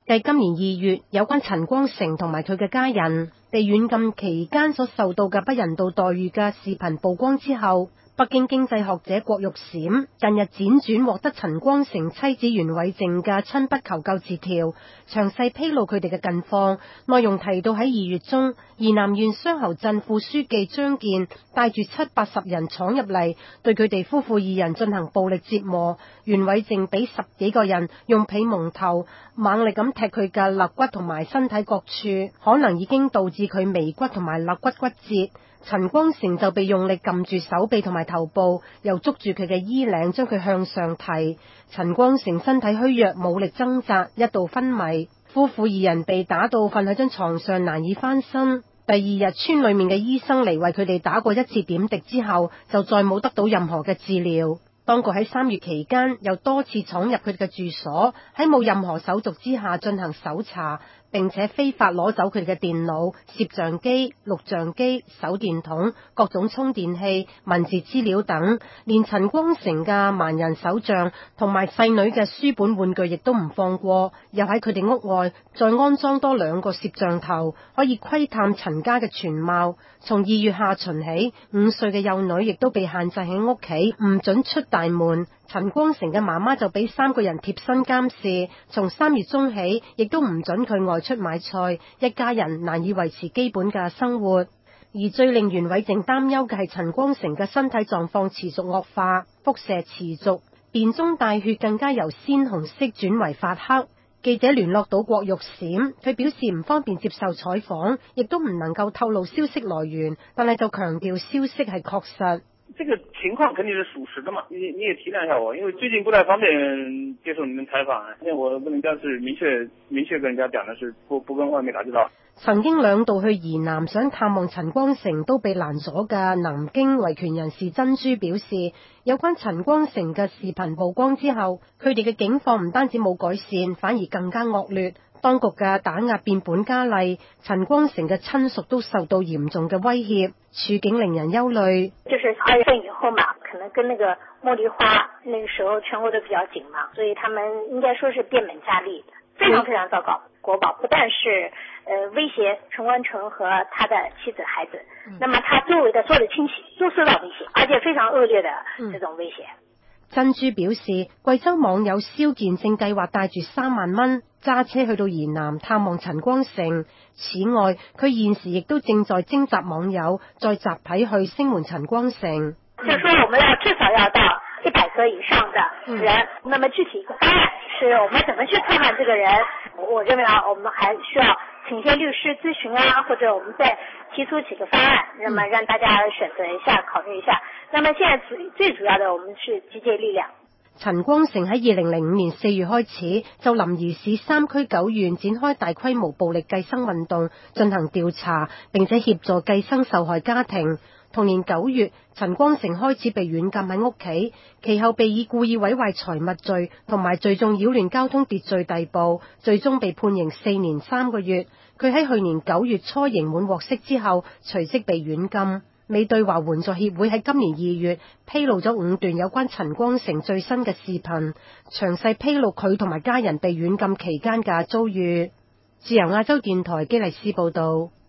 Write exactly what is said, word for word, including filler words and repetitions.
繼今年二月有關陳光誠同埋佢嘅家人被軟禁期間所受到嘅不人道待遇嘅視頻曝光之後，北京經濟學者郭玉嬋近日輾轉獲得陳光誠妻子袁偉靜嘅親筆求救字條，詳細披露佢哋嘅近況。內容提到喺二月中，宜南縣雙侯鎮副書記張健帶住七八十人闖入嚟，對佢哋夫婦二人進行暴力折磨。袁偉靜俾十幾個人用被蒙頭，猛力咁踢佢嘅肋骨同埋身體各處，可能已經導致佢眉骨同埋肋骨骨折。陳光誠就被用力撳住手臂同埋頭部，又捉住佢嘅衣領將佢向上提。陳光誠身體虛弱，冇力掙扎，一度昏迷。夫婦二人被打到瞓喺張床上難以翻身。第二日村裏面嘅醫生嚟為佢哋打過一次點滴之後，就再冇得到任何嘅治療。當局喺三月期間又多次闖入佢哋嘅住所，喺冇任何手續之下進行搜查，並且非法攞走佢哋嘅電腦、攝像機、錄像機、手電筒、各種充電器、文字資料等，連陳光誠嘅盲人手杖同埋細女嘅書本玩具亦都唔放過，又喺佢哋屋外再安裝多兩個攝像頭，可以窺探陳家嘅全貌。從二月下旬起，五歲嘅幼女亦都被限制喺屋企，唔准出大門。陳光誠嘅媽媽就俾三個人貼身監視，從三月中起，亦都唔准佢外出買菜，一家人難以維持基本嘅生活。而最令袁偉靜擔憂嘅係陳光誠嘅身體狀況持續惡化，腹瀉持續，便中帶血更加由鮮紅色轉為發黑。記者聯絡到郭玉嬋，佢表示唔方便接受採訪，亦都唔能夠透露消息來源，但係就強調消息係確實。 這個情況肯定是屬實的嘛，你你也體諒一下我，因為最近不太方便接受你們採訪，因為我不能夠是明確明確跟人家講的是不不跟外面打知道。 曾經兩度去宜南想探望陳光誠都被攔咗嘅南京維權人士珍珠表示，有關陳光誠嘅視頻曝光之後，佢哋嘅境況唔單止冇改善，反而更加惡劣。當局嘅打壓變本加厲，陳光誠嘅親屬都受到嚴重嘅威脅，處境令人憂慮。 就是二月份以後嘛，可能跟那個茉莉花那個時候全國都比較緊嘛，所以他們應該說是變本加厲，非常非常糟糕。國寶不但是呃威脅陳光誠和他的妻子孩子，嗯、那麼他周圍的所有的親戚都受到威脅，而且非常惡劣的這種威脅。嗯、 珍珠表示，貴州網友肖健正計劃帶住三萬蚊揸車去到宜南探望陳光誠。此外，佢現時亦都正在徵集網友再集體去聲援陳光誠。 就是說我們要至少要到一百個以上的人，嗯、那麼具體一個方案是我們怎麼去探望這個人，我認為啊，我們還需要請一些律師諮詢啊，或者我們再提出幾個方案，那麼讓大家選擇一下，考慮一下。那麼現在最最主要的，我們是集結力量。 陳光誠喺二零零五年四月開始就臨沂市三區九縣展開大規模暴力計生運動，進行調查，並且協助計生受害家庭。同年九月，陳光誠開始被軟禁喺屋企，其後被以故意毀壞財物罪同埋聚眾擾亂交通秩序逮捕，最終被判刑四年三個月。佢喺去年九月初刑滿獲釋之後，隨即被軟禁。美對華援助協會喺今年二月披露咗五段有關陳光誠最新嘅視頻，詳細披露佢同埋家人被軟禁期間嘅遭遇。自由亞洲電台基麗斯報道。